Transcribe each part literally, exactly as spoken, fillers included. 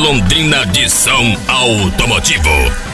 Londrina de som automotivo.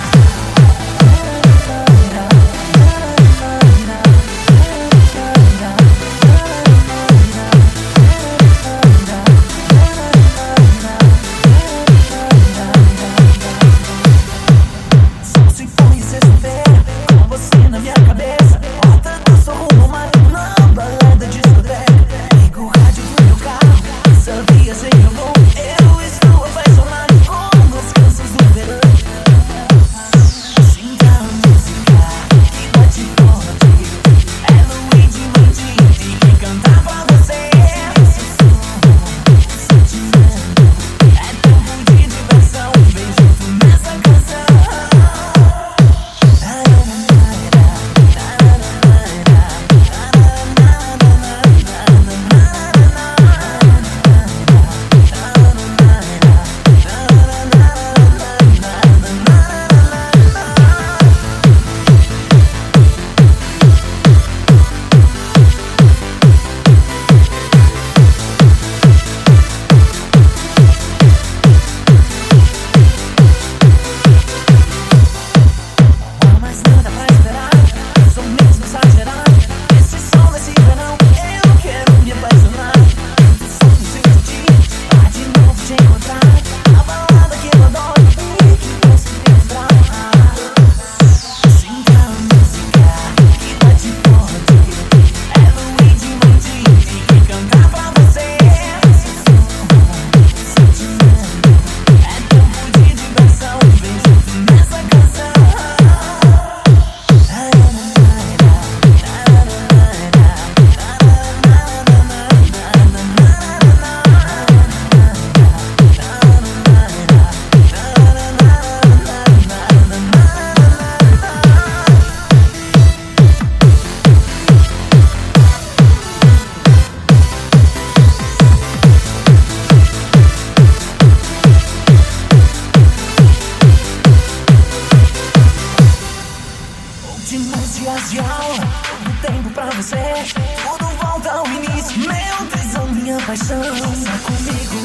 Últimos dias de aula, todo tempo pra você. Tudo volta ao início, meu tesão, minha paixão. Tá comigo,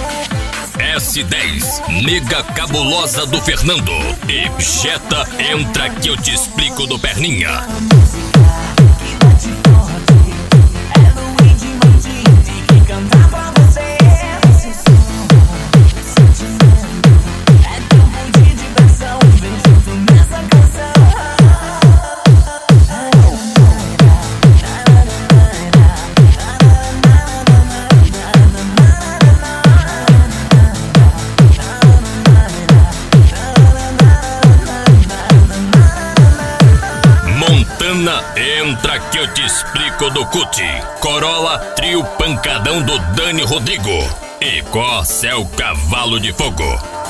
é. S dez, nega cabulosa do Fernando. E Jetta, entra que eu te explico do Perninha. Entra que eu te explico do Cuti. Corolla, trio pancadão do Dani Rodrigo. E Corsa é o cavalo de fogo.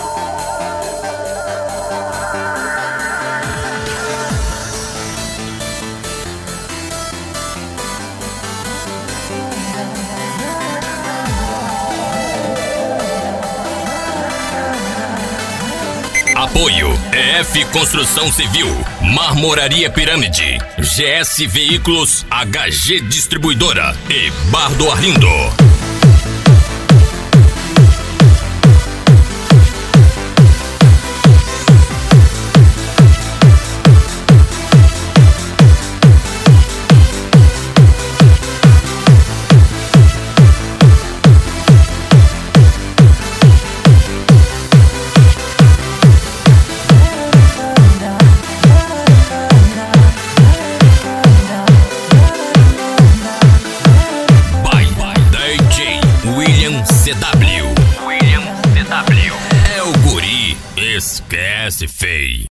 Apoio E F Construção Civil, Marmoraria Pirâmide, G S Veículos, H G Distribuidora e Bar do Arlindo. C W. William C W. É o guri, esquece feio.